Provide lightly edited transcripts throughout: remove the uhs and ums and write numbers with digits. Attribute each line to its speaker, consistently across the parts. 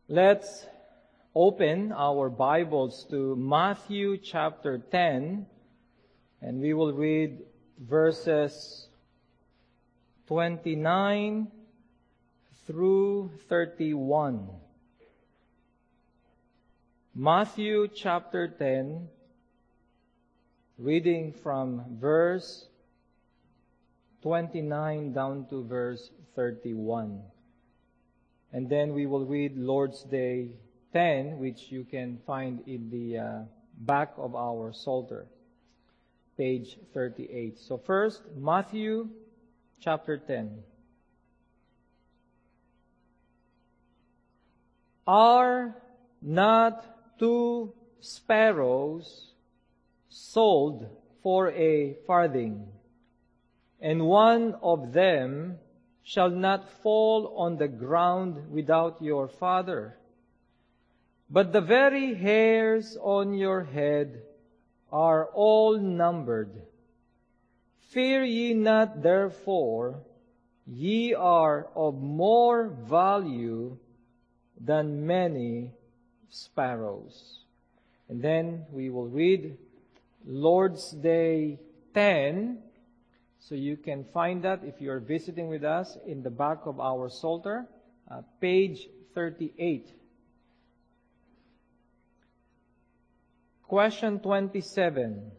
Speaker 1: Let's open our Bibles to Matthew chapter 10, and we will read verses 29 through 31. Matthew chapter 10, reading from verse 29 down to verse 31. And then we will read Lord's Day 10, which you can find in the back of our Psalter, page 38. So first, Matthew chapter 10. Are not 2 sparrows sold for a farthing, and one of them shall not fall on the ground without your Father? But the very hairs on your head are all numbered. Fear ye not, therefore, ye are of more value than many sparrows. And then we will read Lord's Day 10. So you can find that if you're visiting with us in the back of our Psalter, page 38. Question 27.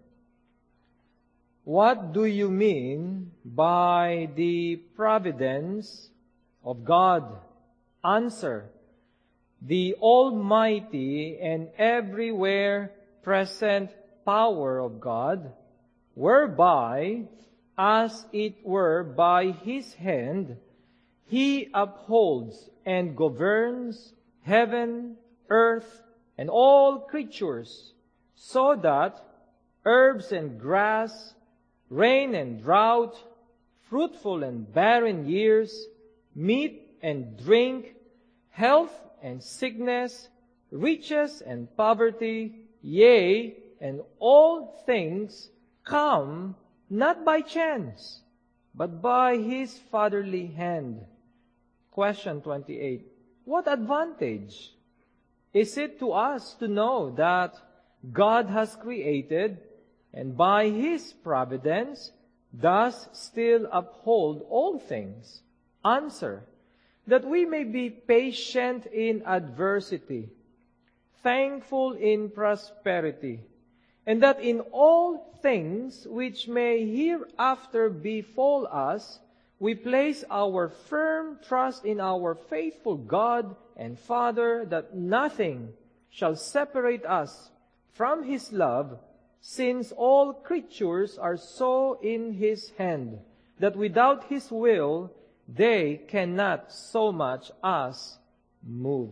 Speaker 1: What do you mean by the providence of God? Answer: the almighty and everywhere present power of God, whereby, as it were by His hand, He upholds and governs heaven, earth, and all creatures, so that herbs and grass, rain and drought, fruitful and barren years, meat and drink, health and sickness, riches and poverty, yea, and all things come not by chance, but by His fatherly hand. Question 28. What advantage is it to us to know that God has created, and by His providence does still uphold all things? Answer: that we may be patient in adversity, thankful in prosperity, and that in all things which may hereafter befall us, we place our firm trust in our faithful God and Father, that nothing shall separate us from His love, since all creatures are so in His hand, that without His will they cannot so much as move.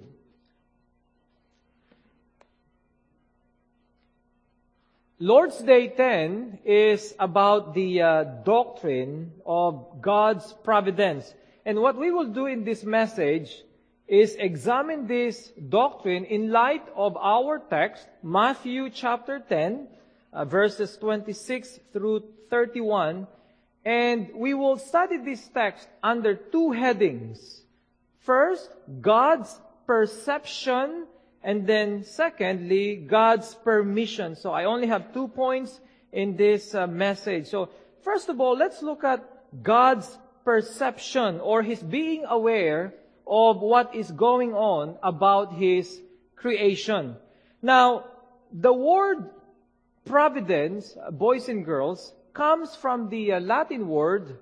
Speaker 1: Lord's Day 10 is about the doctrine of God's providence. And what we will do in this message is examine this doctrine in light of our text, Matthew chapter 10, verses 26 through 31. And we will study this text under 2 headings. First, God's perception, and then secondly, God's permission. So I only have 2 points in this message. So first of all, let's look at God's perception, or His being aware of what is going on about His creation. Now, the word providence, boys and girls, comes from the Latin word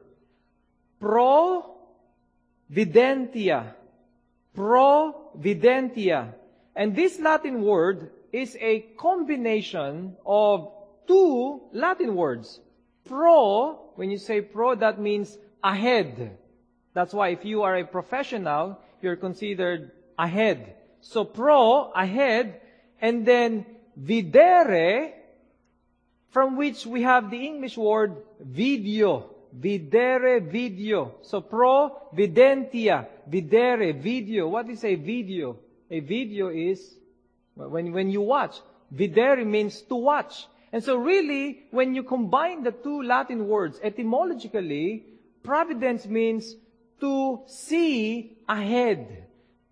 Speaker 1: providentia. Providentia. And this Latin word is a combination of 2 Latin words. Pro, when you say pro, that means ahead. That's why if you are a professional, you're considered ahead. So pro, ahead, and then videre, from which we have the English word video. Videre, video. So providentia, videre, video. What is a video? A video is when you watch. Videre means to watch. And so really, when you combine the 2 Latin words, etymologically, providence means to see ahead,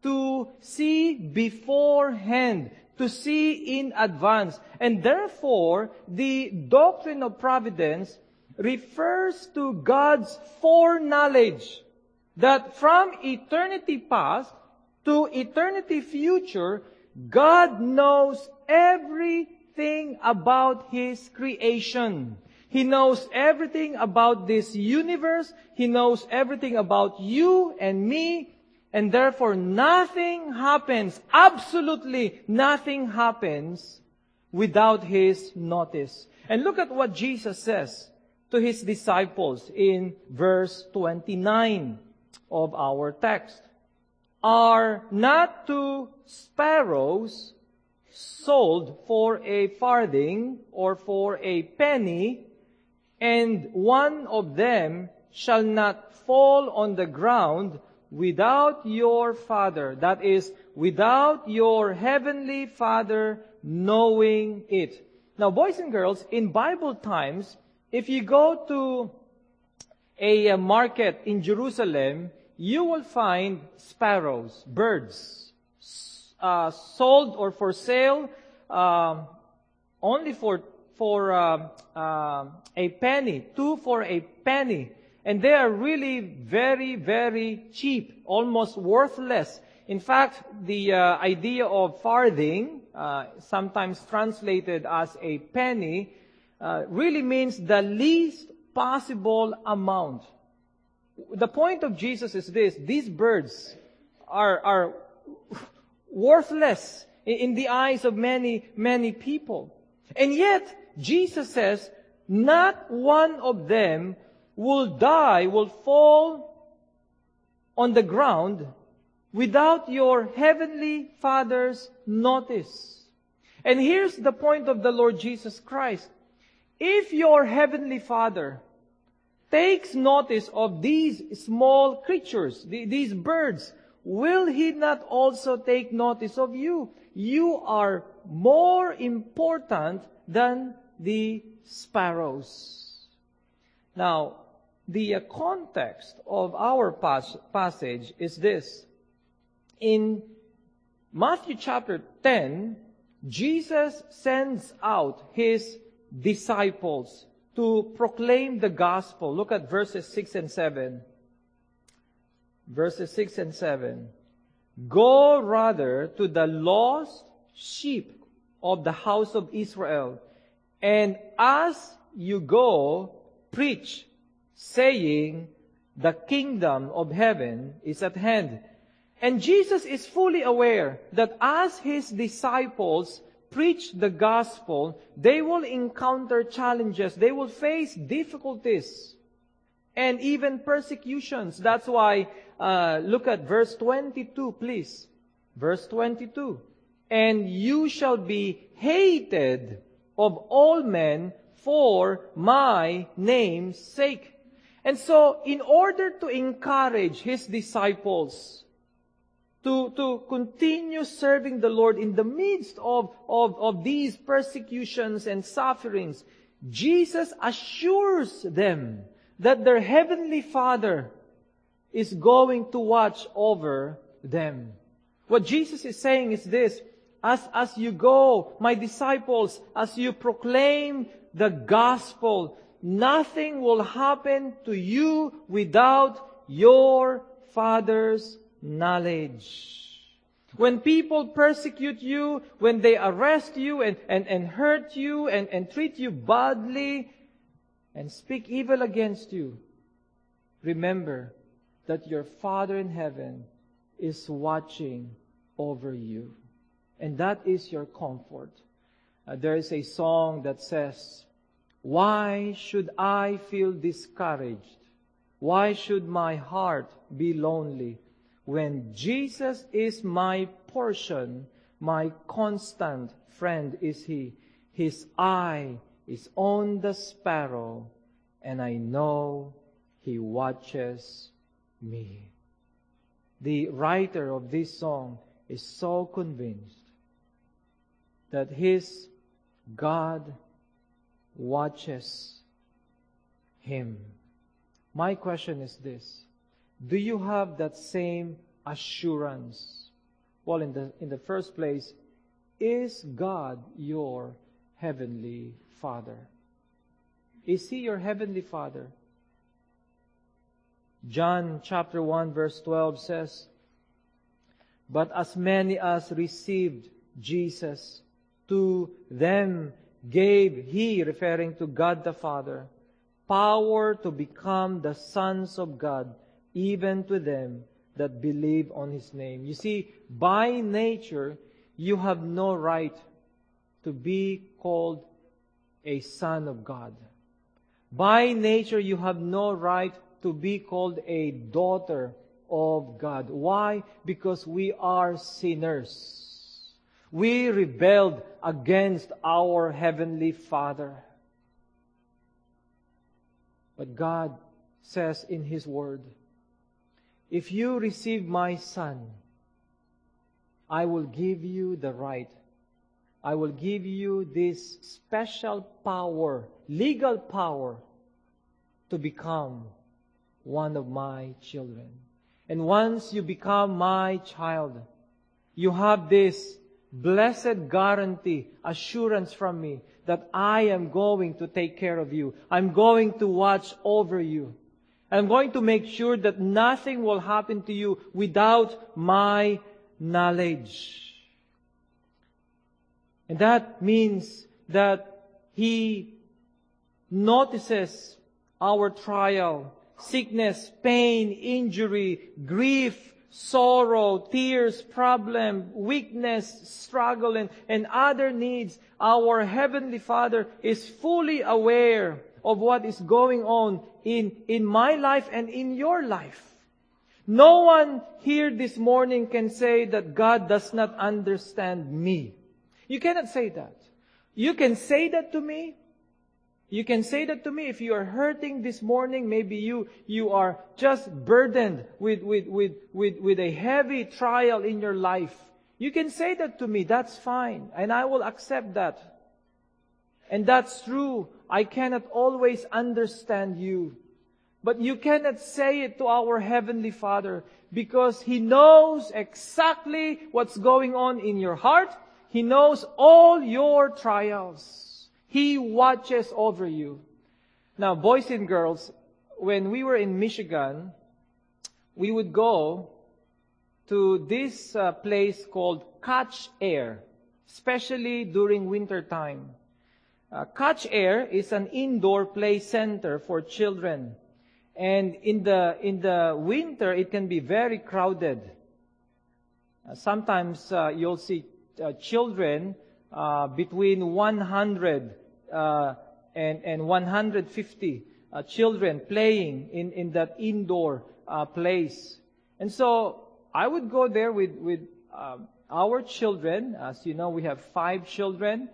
Speaker 1: to see beforehand, to see in advance. And therefore, the doctrine of providence refers to God's foreknowledge that from eternity past to eternity future, God knows everything about His creation. He knows everything about this universe. He knows everything about you and me. And therefore, nothing happens, absolutely nothing happens without His notice. And look at what Jesus says to His disciples in verse 29 of our text. Are not 2 sparrows sold for a farthing or for a penny, and one of them shall not fall on the ground without your Father, that is, without your heavenly Father knowing it. Now, boys and girls, in Bible times, if you go to a market in Jerusalem, you will find sparrows, birds, sold or for sale only for a penny, 2 for a penny. And they are really very, very cheap, almost worthless. In fact, the idea of farthing, sometimes translated as a penny, really means the least possible amount. The point of Jesus is this: these birds are worthless in the eyes of many, many people. And yet, Jesus says, not one of them will fall on the ground without your heavenly Father's notice. And here's the point of the Lord Jesus Christ. If your heavenly Father takes notice of these small creatures, these birds, will He not also take notice of you? You are more important than the sparrows. Now, the context of our passage is this. In Matthew chapter 10, Jesus sends out His disciples to proclaim the gospel. Look at verses 6 and 7. Verses 6 and 7. Go rather to the lost sheep of the house of Israel, and as you go, preach, saying, the kingdom of heaven is at hand. And Jesus is fully aware that as His disciples preach the gospel, they will encounter challenges. They will face difficulties and even persecutions. That's why, look at verse 22, please. Verse 22. And you shall be hated of all men for my name's sake. And so, in order to encourage His disciples to continue serving the Lord in the midst of these persecutions and sufferings, Jesus assures them that their heavenly Father is going to watch over them. What Jesus is saying is this: as you go, my disciples, as you proclaim the gospel, nothing will happen to you without your Father's knowledge. When people persecute you, when they arrest you and hurt you and treat you badly and speak evil against you, remember that your Father in heaven is watching over you. And that is your comfort. There is a song that says, why should I feel discouraged? Why should my heart be lonely? When Jesus is my portion, my constant friend is He. His eye is on the sparrow, and I know He watches me. The writer of this song is so convinced that his God watches him. My question is this: do you have that same assurance Well, in the first place, is God your Heavenly Father? Is He your Heavenly Father? John chapter 1 verse 12 says, "But as many as received Jesus, to them gave He," referring to God the Father, "power to become the sons of God, even to them that believe on His name." You see, by nature, you have no right to be called a son of God. By nature, you have no right to be called a daughter of God. Why? Because we are sinners. We rebelled against our Heavenly Father. But God says in His Word, if you receive my Son, I will give you the right. I will give you this special power, legal power, to become one of my children. And once you become my child, you have this blessed guarantee, assurance from me that I am going to take care of you. I'm going to watch over you. I'm going to make sure that nothing will happen to you without my knowledge. And that means that He notices our trial, sickness, pain, injury, grief, sorrow, tears, problem, weakness, struggle, and other needs. Our Heavenly Father is fully aware of what is going on in my life and in your life. No one here this morning can say that God does not understand me. You cannot say that. You can say that to me. You can say that to me if you are hurting this morning. Maybe you are just burdened with a heavy trial in your life. You can say that to me. That's fine. And I will accept that. And that's true. I cannot always understand you. But you cannot say it to our Heavenly Father because He knows exactly what's going on in your heart. He knows all your trials. He watches over you. Now, boys and girls, when we were in Michigan, we would go to this place called Catch Air, especially during winter time. Catch Air is an indoor play center for children. And in the winter, it can be very crowded. Sometimes you'll see children between 100 and 150 children playing in that indoor place. And so I would go there with our children. As you know, we have 5 children,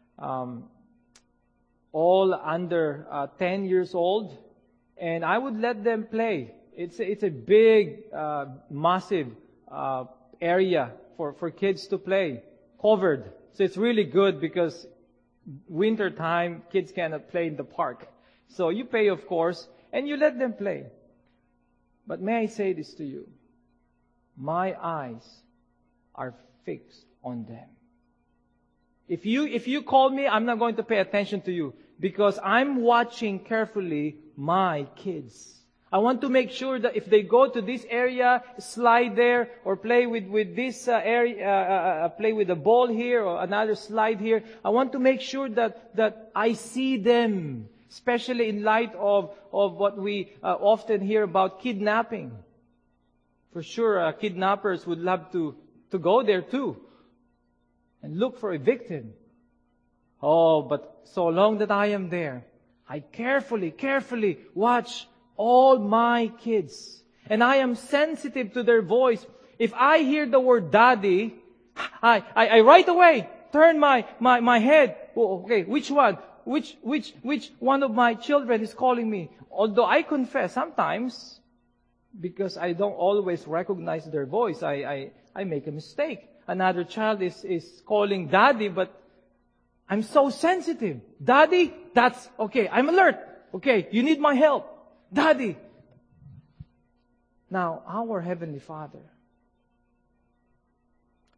Speaker 1: all under 10 years old. And I would let them play. It's a big, massive area for kids to play, covered. So it's really good because winter time, kids cannot play in the park. So you pay, of course, and you let them play. But may I say this to you? My eyes are fixed on them. If you call me, I'm not going to pay attention to you because I'm watching carefully my kids. I want to make sure that if they go to this area, slide there, or play with this area, play with the ball here, or another slide here. I want to make sure that I see them, especially in light of what we often hear about kidnapping. For sure, kidnappers would love to go there too and look for a victim. Oh, but so long that I am there, I carefully watch all my kids. And I am sensitive to their voice. If I hear the word daddy, I right away turn my head. Oh, okay, which one? Which one of my children is calling me? Although I confess, sometimes, because I don't always recognize their voice, I make a mistake. Another child is calling daddy, but I'm so sensitive. Daddy, that's okay. I'm alert. Okay, you need my help. Daddy. Now, our Heavenly Father,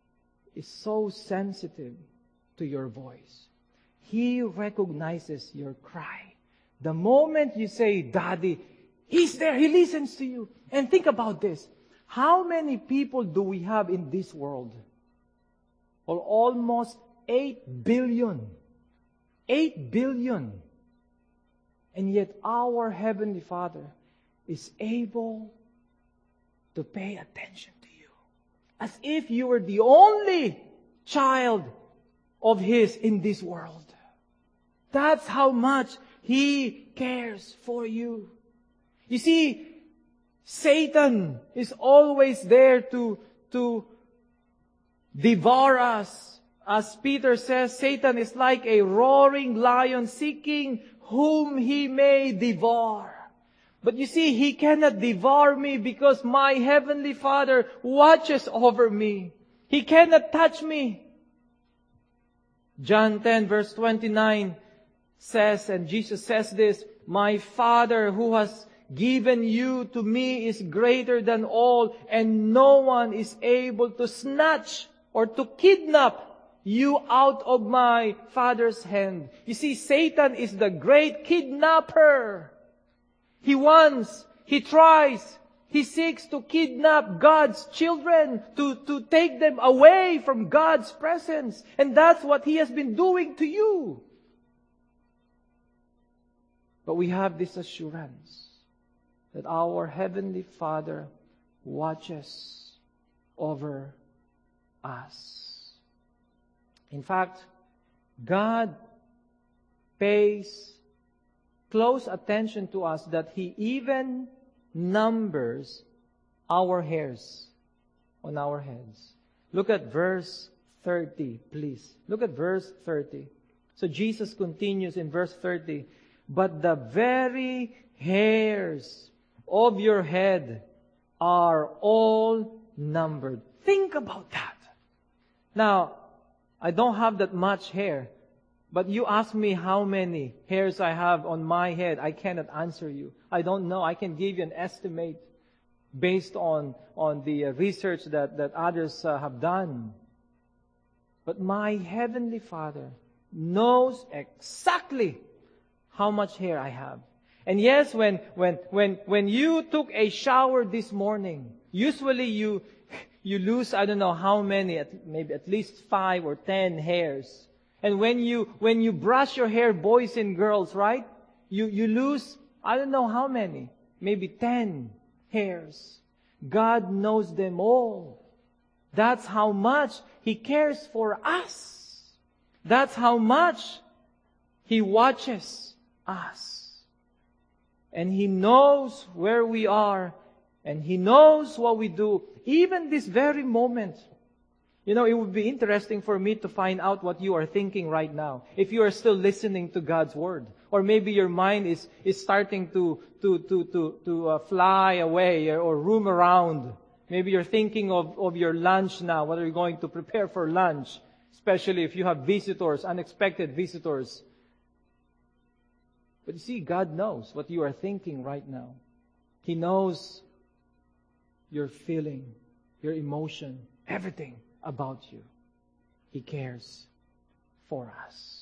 Speaker 1: is so sensitive to your voice. He recognizes your cry. The moment you say, Daddy, He's there. He listens to you. And think about this. How many people do we have in this world? Well, almost 8 billion. 8 billion. And yet our Heavenly Father is able to pay attention to you. As if you were the only child of His in this world. That's how much He cares for you. You see, Satan is always there to devour us. As Peter says, Satan is like a roaring lion seeking whom he may devour. But you see, he cannot devour me because my Heavenly Father watches over me. He cannot touch me. John 10 verse 29 says, and Jesus says this, my Father who has given you to me is greater than all, and no one is able to snatch or to kidnap you out of my Father's hand. You see, Satan is the great kidnapper. He wants, he tries, he seeks to kidnap God's children, to take them away from God's presence. And that's what he has been doing to you. But we have this assurance that our Heavenly Father watches over us. In fact, God pays close attention to us that He even numbers our hairs on our heads. Look at verse 30, please. Look at verse 30. So Jesus continues in verse 30, but the very hairs of your head are all numbered. Think about that. Now, I don't have that much hair, but you ask me how many hairs I have on my head, I cannot answer you. I don't know. I can give you an estimate based on the research that others have done. But my Heavenly Father knows exactly how much hair I have. And yes, when you took a shower this morning, usually you lose, I don't know how many, maybe at least 5 or 10 hairs. And when you brush your hair, boys and girls, right? You lose, I don't know how many, maybe 10 hairs. God knows them all. That's how much He cares for us. That's how much He watches us. And He knows where we are, and He knows what we do. Even this very moment. You know, it would be interesting for me to find out what you are thinking right now. If you are still listening to God's Word. Or maybe your mind is starting to fly away or roam around. Maybe you're thinking of your lunch now. What are you going to prepare for lunch? Especially if you have visitors, unexpected visitors. But you see, God knows what you are thinking right now. He knows your feeling, your emotion, everything about you. He cares for us.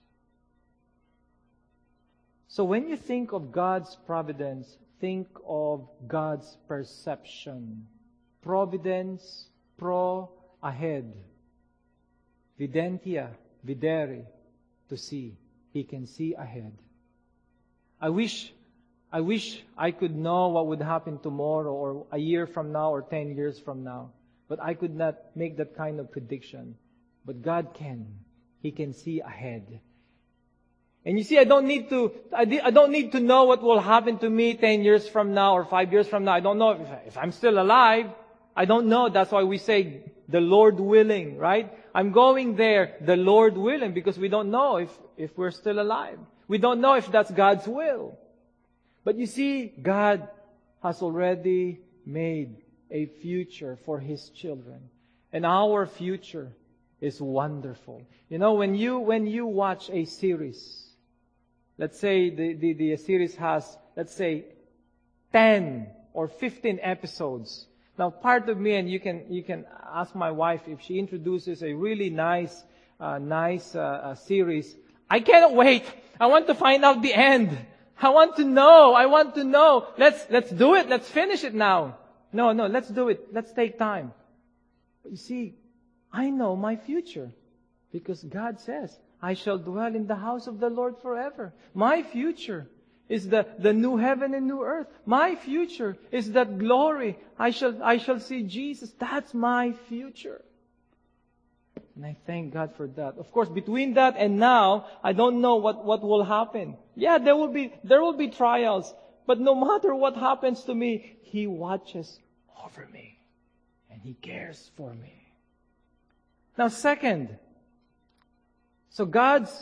Speaker 1: So when you think of God's providence, think of God's perception. Providence, ahead. Videntia, videre, to see. He can see ahead. I wish I could know what would happen tomorrow or a year from now or 10 years from now. But I could not make that kind of prediction. But God can. He can see ahead. And you see, I don't need to know what will happen to me 10 years from now or 5 years from now. I don't know if I'm still alive. I don't know. That's why we say, the Lord willing, right? I'm going there, the Lord willing, because we don't know if we're still alive. We don't know if that's God's will. But you see, God has already made a future for His children. And our future is wonderful. You know, when you watch a series, let's say the series has, let's say, 10 or 15 episodes. Now, part of me, and you can ask my wife if she introduces a really nice series. I cannot wait. I want to find out the end. I want to know. Let's do it. Let's finish it now. No, let's do it. Let's take time. But you see, I know my future. Because God says, I shall dwell in the house of the Lord forever. My future is the new heaven and new earth. My future is that glory. I shall see Jesus. That's my future. And I thank God for that. Of course, between that and now, I don't know what will happen. Yeah, there will be trials. But no matter what happens to me, He watches over me. And He cares for me. Now, second, so God's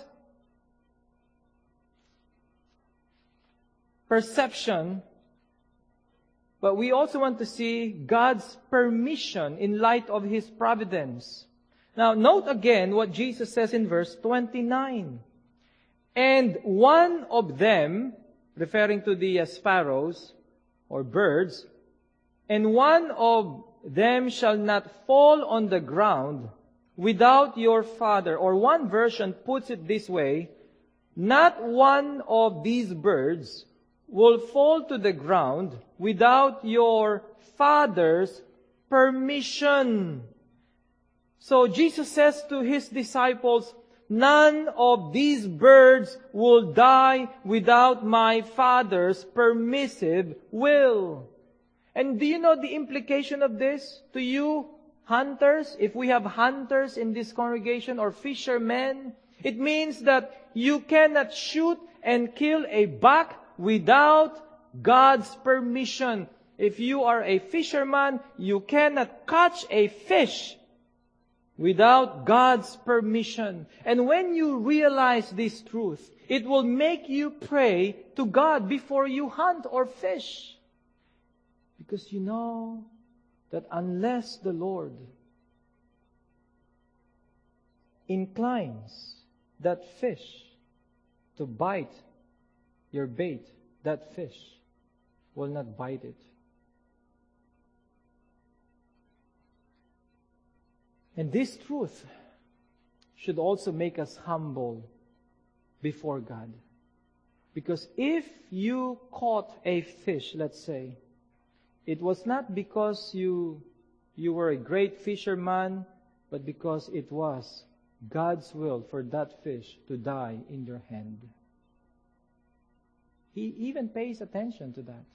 Speaker 1: perception, but we also want to see God's permission in light of His providence. Now, note again what Jesus says in verse 29. And one of them, referring to the sparrows or birds, and one of them shall not fall on the ground without your Father. Or one version puts it this way, not one of these birds will fall to the ground without your Father's permission. So Jesus says to His disciples, none of these birds will die without my Father's permissive will. And do you know the implication of this to you, hunters? If we have hunters in this congregation or fishermen, it means that you cannot shoot and kill a buck without God's permission. If you are a fisherman, you cannot catch a fish without God's permission. And when you realize this truth, it will make you pray to God before you hunt or fish. Because you know that unless the Lord inclines that fish to bite your bait, that fish will not bite it. And this truth should also make us humble before God. Because if you caught a fish, let's say, it was not because you were a great fisherman, but because it was God's will for that fish to die in your hand. He even pays attention to that.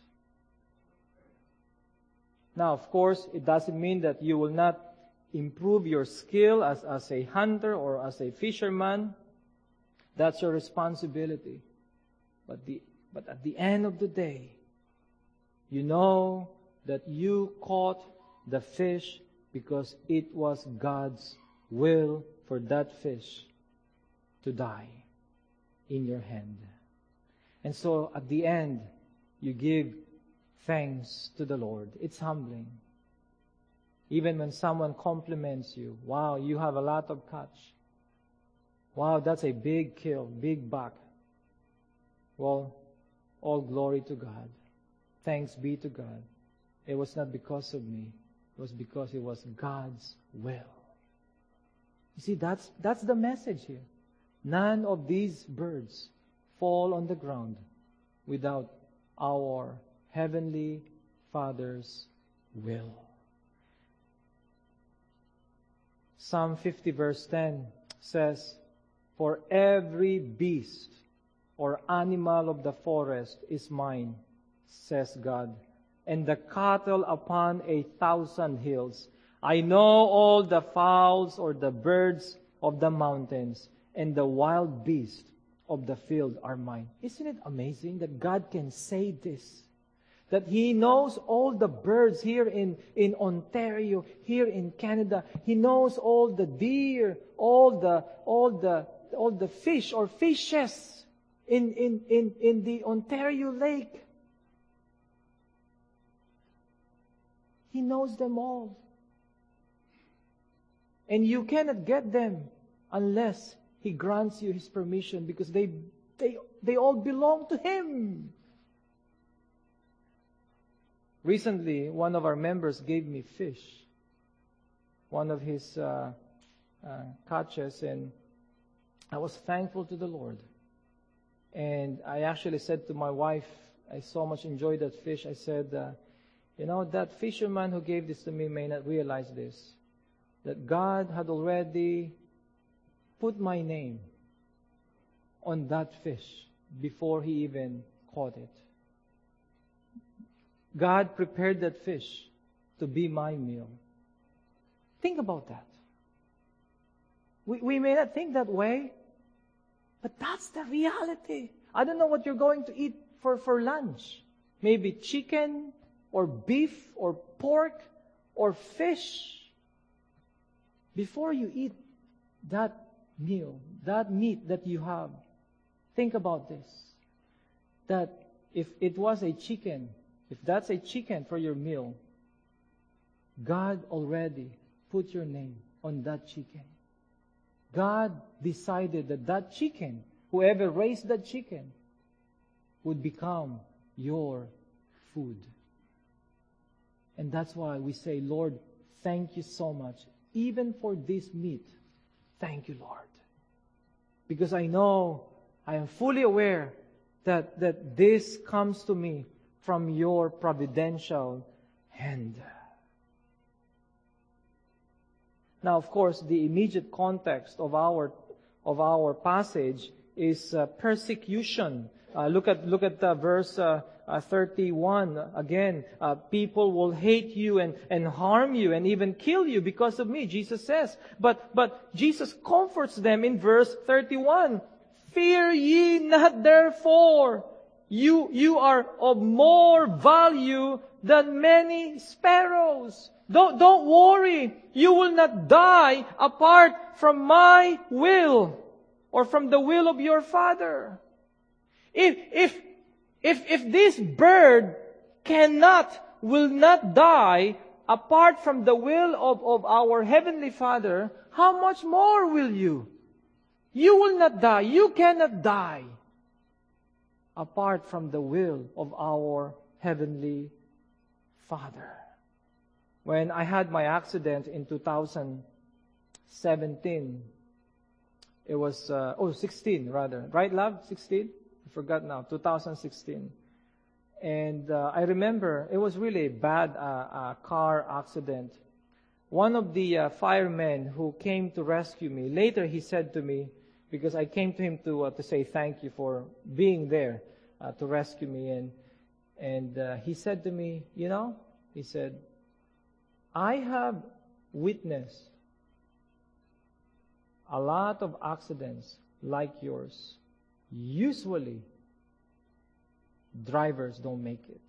Speaker 1: Now, of course, it doesn't mean that you will not improve your skill as a hunter or as a fisherman. That's your responsibility. But at the end of the day, you know that you caught the fish because it was God's will for that fish to die in your hand. And so at the end, you give thanks to the Lord. It's humbling. Even when someone compliments you, wow, you have a lot of catch. Wow, that's a big kill, big buck. Well, all glory to God. Thanks be to God. It was not because of me. It was because it was God's will. You see, that's the message here. None of these birds fall on the ground without our Heavenly Father's will. Psalm 50 verse 10 says, for every beast or animal of the forest is mine, says God, and the cattle upon 1,000 hills. I know all the fowls or the birds of the mountains, and the wild beasts of the field are mine. Isn't it amazing that God can say this? That He knows all the birds here in Ontario, here in Canada. He knows all the deer, all the fish or fishes in the Ontario Lake. He knows them all. And you cannot get them unless He grants you His permission, because they all belong to Him. Recently, one of our members gave me fish, one of his catches, and I was thankful to the Lord. And I actually said to my wife, I so much enjoyed that fish. I said, that fisherman who gave this to me may not realize this, that God had already put my name on that fish before He even caught it. God prepared that fish to be my meal. Think about that. We may not think that way, but that's the reality. I don't know what you're going to eat for lunch. Maybe chicken or beef or pork or fish. Before you eat that meal, that meat that you have, think about this. That if it was a chicken, if that's a chicken for your meal, God already put your name on that chicken. God decided that that chicken, whoever raised that chicken, would become your food. And that's why we say, Lord, thank you so much. Even for this meat, thank you, Lord. Because I know, I am fully aware that this comes to me from your providential hand. Now, of course, the immediate context of our passage is persecution. Look at verse 31 again. People will hate you and harm you and even kill you because of me, Jesus says. But Jesus comforts them in verse 31. Fear ye not therefore. You are of more value than many sparrows. Don't worry. You will not die apart from my will or from the will of your Father. If this bird will not die apart from the will of our Heavenly Father, how much more will you? You will not die. You cannot die apart from the will of our Heavenly Father. When I had my accident in 2017, it was, 16 rather. Right, love? 16? I forgot now. 2016. And I remember it was really a bad car accident. One of the firemen who came to rescue me, later he said to me, because I came to him to say thank you for being there to rescue me. And he said to me, he said, I have witnessed a lot of accidents like yours. Usually, drivers don't make it.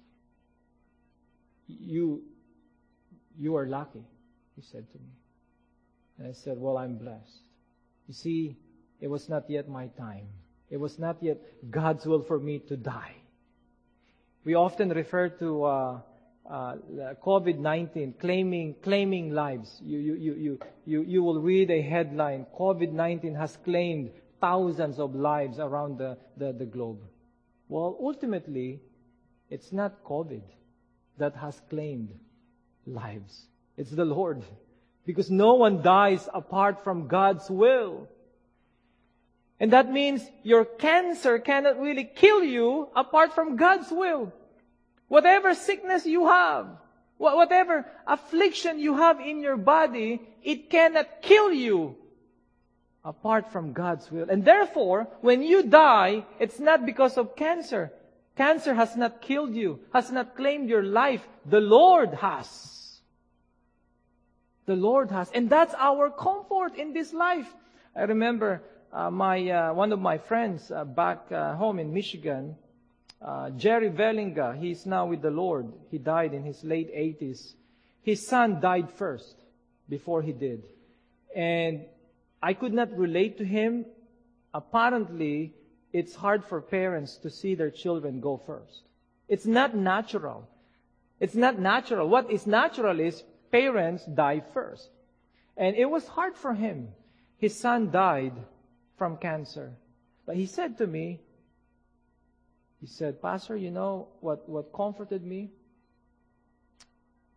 Speaker 1: You are lucky, he said to me. And I said, well, I'm blessed. You see, it was not yet my time. It was not yet God's will for me to die. We often refer to COVID-19, claiming lives. You will read a headline, COVID-19 has claimed thousands of lives around the globe. Well, ultimately, it's not COVID that has claimed lives. It's the Lord. Because no one dies apart from God's will. And that means your cancer cannot really kill you apart from God's will. Whatever sickness you have, whatever affliction you have in your body, it cannot kill you apart from God's will. And therefore, when you die, it's not because of cancer. Cancer has not killed you, has not claimed your life. The Lord has. The Lord has. And that's our comfort in this life. I remember one of my friends back home in Michigan, Jerry Vellinga, he's now with the Lord. He died in his late 80s. His son died first before he did. And I could not relate to him. Apparently, it's hard for parents to see their children go first. It's not natural. It's not natural. What is natural is parents die first. And it was hard for him. His son died from cancer. But he said to me, he said, Pastor, you know what comforted me?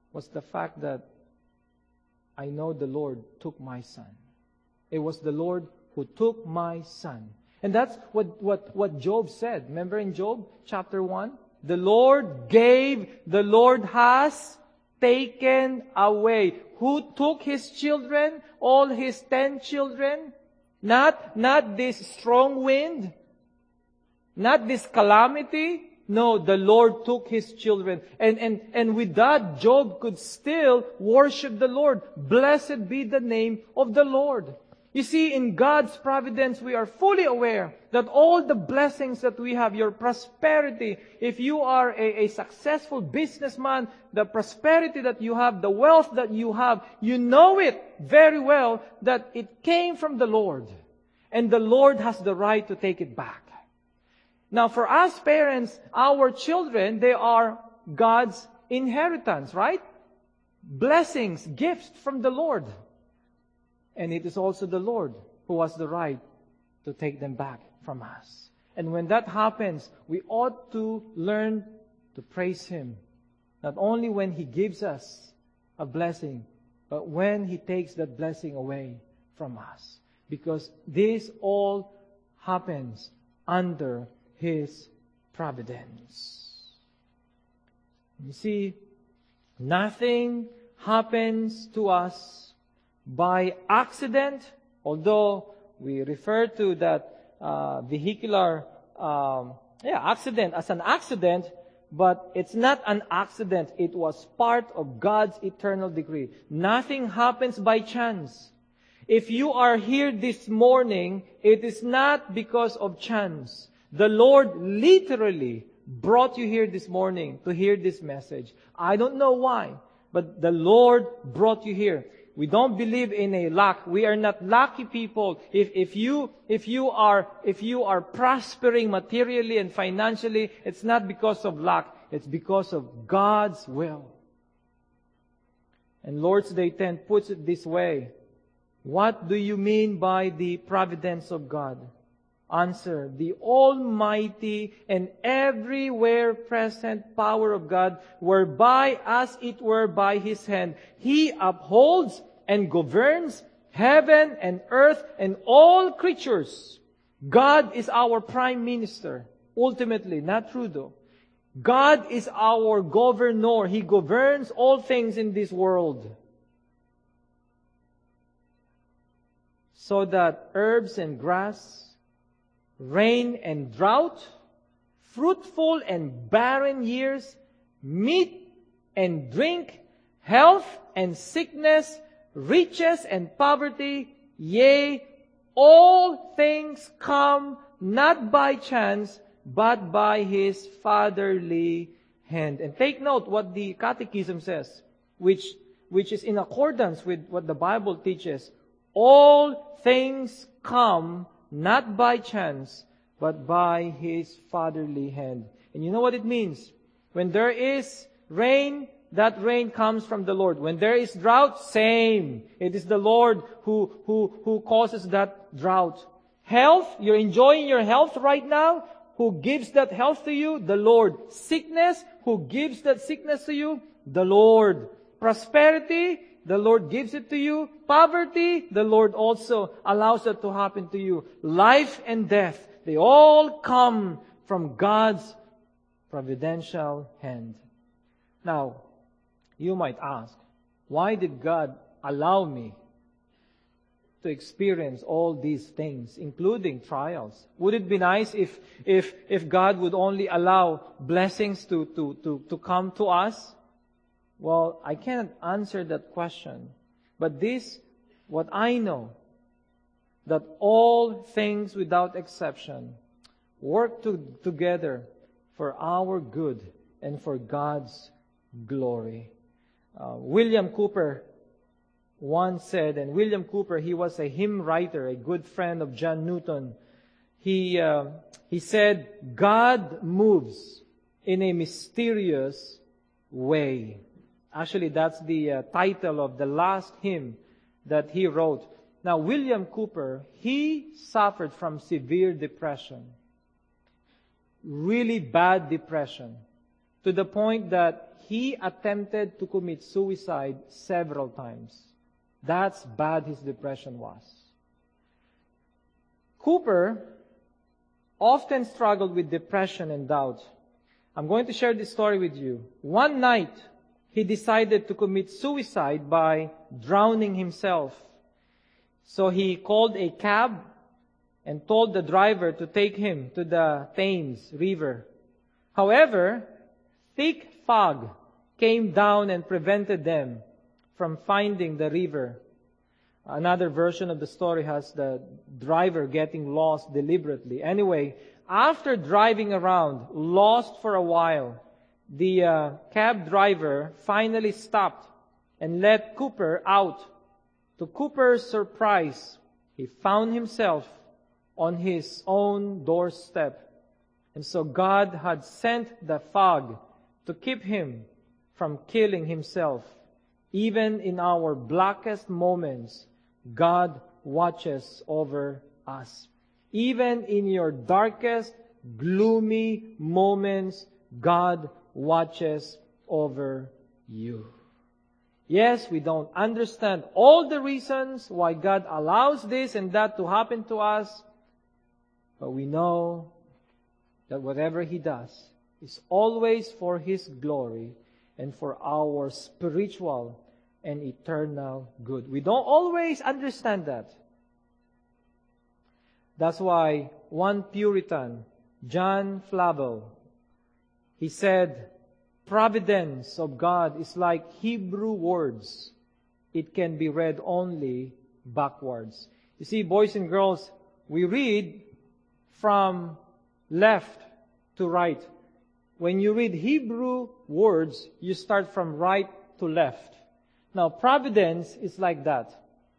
Speaker 1: was the fact that I know the Lord took my son. It was the Lord who took my son. And that's what Job said. Remember in Job chapter 1? The Lord gave, the Lord has taken away. Who took his children? All his 10 children? Not this strong wind. Not this calamity. No, the Lord took his children. And with that, Job could still worship the Lord. Blessed be the name of the Lord. You see, in God's providence, we are fully aware that all the blessings that we have, your prosperity, if you are a successful businessman, the prosperity that you have, the wealth that you have, you know it very well that it came from the Lord. And the Lord has the right to take it back. Now, for us parents, our children, they are God's inheritance, right? Blessings, gifts from the Lord. And it is also the Lord who has the right to take them back from us. And when that happens, we ought to learn to praise Him. Not only when He gives us a blessing, but when He takes that blessing away from us. Because this all happens under His providence. You see, nothing happens to us by accident, although we refer to that vehicular accident as an accident, but it's not an accident. It was part of God's eternal decree. Nothing happens by chance. If you are here this morning, it is not because of chance. The Lord literally brought you here this morning to hear this message. I don't know why, but the Lord brought you here. We don't believe in a luck. We are not lucky people. If you are prospering materially and financially, it's not because of luck. It's because of God's will. And Lord's Day 10 puts it this way. What do you mean by the providence of God? Answer, the almighty and everywhere present power of God, whereby, as it were by His hand, He upholds and governs heaven and earth and all creatures. God is our Prime Minister, ultimately, not Trudeau. God is our governor. He governs all things in this world. So that herbs and grass, rain and drought, fruitful and barren years, meat and drink, health and sickness, riches and poverty, yea, all things come not by chance, but by His fatherly hand. And take note what the Catechism says, which is in accordance with what the Bible teaches. All things come not by chance, but by His fatherly hand. And you know what it means? When there is rain, that rain comes from the Lord. When there is drought, same. It is the Lord who causes that drought. Health, you're enjoying your health right now. Who gives that health to you? The Lord. Sickness, who gives that sickness to you? The Lord. Prosperity, the Lord gives it to you. Poverty, the Lord also allows that to happen to you. Life and death, they all come from God's providential hand. Now, you might ask, why did God allow me to experience all these things, including trials? Would it be nice if God would only allow blessings to come to us? Well, I cannot answer that question. But this, what I know, that all things without exception work together for our good and for God's glory. William Cooper once said, and William Cooper, he was a hymn writer, a good friend of John Newton. He said, God moves in a mysterious way. Actually, that's the title of the last hymn that he wrote. Now, William Cooper, he suffered from severe depression. Really bad depression. to the point that he attempted to commit suicide several times. That's bad his depression was. Cooper often struggled with depression and doubt. I'm going to share this story with you. One night, he decided to commit suicide by drowning himself. So he called a cab and told the driver to take him to the Thames River. However, thick fog came down and prevented them from finding the river. Another version of the story has the driver getting lost deliberately. Anyway, after driving around, lost for a while, the cab driver finally stopped and let Cooper out. To Cooper's surprise, he found himself on his own doorstep. And so God had sent the fog to keep him from killing himself. Even in our blackest moments, God watches over us. Even in your darkest, gloomy moments, God watches over you. Yes, we don't understand all the reasons why God allows this and that to happen to us, but we know that whatever He does is always for His glory and for our spiritual and eternal good. We don't always understand that. That's why one Puritan, John Flavel, he said, providence of God is like Hebrew words. It can be read only backwards. You see, boys and girls, we read from left to right. When you read Hebrew words, you start from right to left. Now, providence is like that.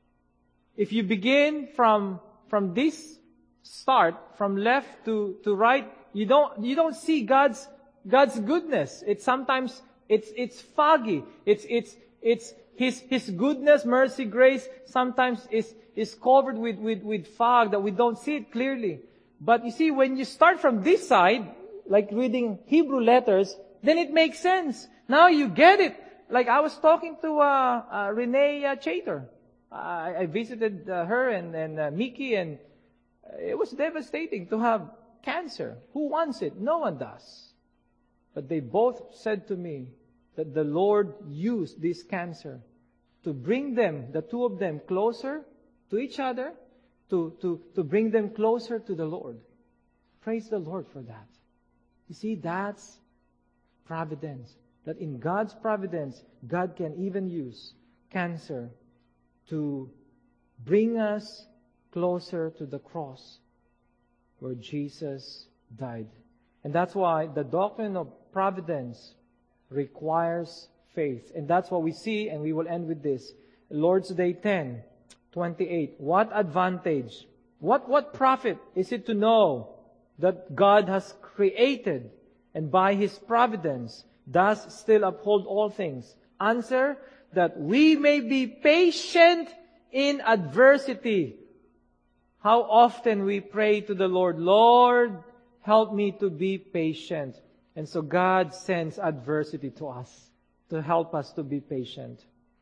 Speaker 1: If you begin from this start, from left to right, you don't see God's goodness. It's sometimes it's foggy. It's His goodness, mercy, grace sometimes is covered with fog that we don't see it clearly. But you see, when you start from this side, like reading Hebrew letters, then it makes sense. Now you get it. Like I was talking to Renee Chater. I visited her and Mickey, and it was devastating to have cancer. Who wants it? No one does. But they both said to me that the Lord used this cancer to bring them, the two of them, closer to each other, to bring them closer to the Lord. Praise the Lord for that. You see, that's providence. That in God's providence, God can even use cancer to bring us closer to the cross where Jesus died. And that's why the doctrine of providence requires faith. And that's what we see, and we will end with this. Lord's Day 10:28. What advantage, what profit is it to know that God has created and by His providence does still uphold all things? Answer, that we may be patient in adversity. How often we pray to the Lord, Lord, help me to be patient. And so God sends adversity to us to help us to be patient.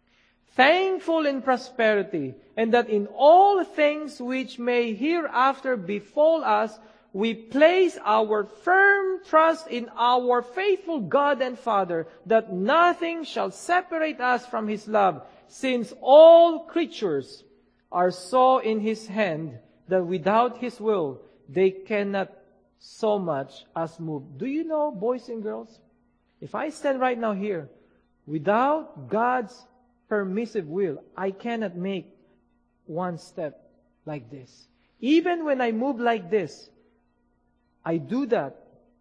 Speaker 1: Thankful in prosperity, and that in all things which may hereafter befall us, we place our firm trust in our faithful God and Father, that nothing shall separate us from His love, since all creatures are so in His hand that without His will they cannot so much as move. Do you know, boys and girls, if I stand right now here, without God's permissive will, I cannot make one step like this. Even when I move like this, I do that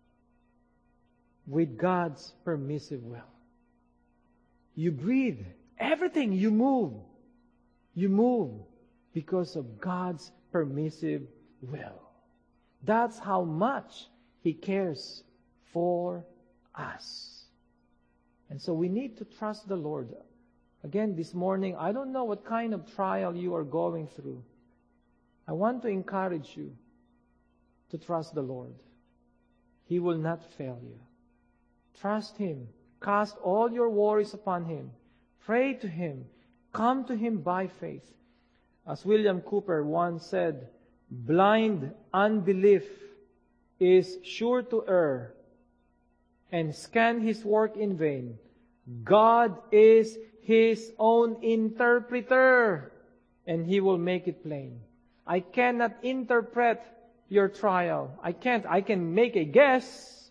Speaker 1: with God's permissive will. You breathe. Everything you move. You move because of God's permissive will. That's how much He cares for us. And so we need to trust the Lord. Again, this morning, I don't know what kind of trial you are going through. I want to encourage you to trust the Lord. He will not fail you. Trust Him. Cast all your worries upon Him. Pray to Him. Come to Him by faith. As William Cooper once said, blind unbelief is sure to err and scan His work in vain. God is His own interpreter, and He will make it plain. I cannot interpret your trial. I can't. I can make a guess.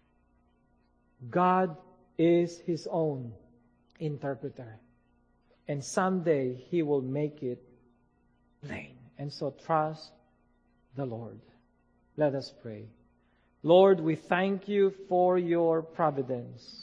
Speaker 1: God is His own interpreter. And someday He will make it plain. And so trust the Lord. Let us pray. Lord, we thank You for Your providence.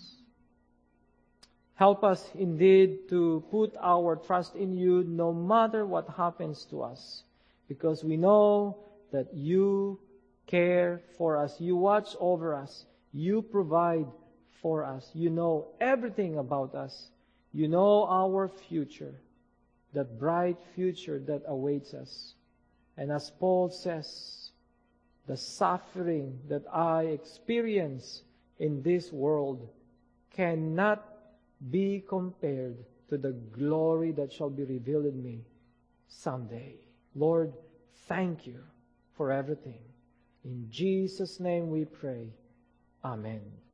Speaker 1: Help us indeed to put our trust in You no matter what happens to us, because we know that You care for us. You watch over us. You provide for us. You know everything about us. You know our future, that bright future that awaits us. And as Paul says, the suffering that I experience in this world cannot be compared to the glory that shall be revealed in me someday. Lord, thank You for everything. In Jesus' name we pray. Amen.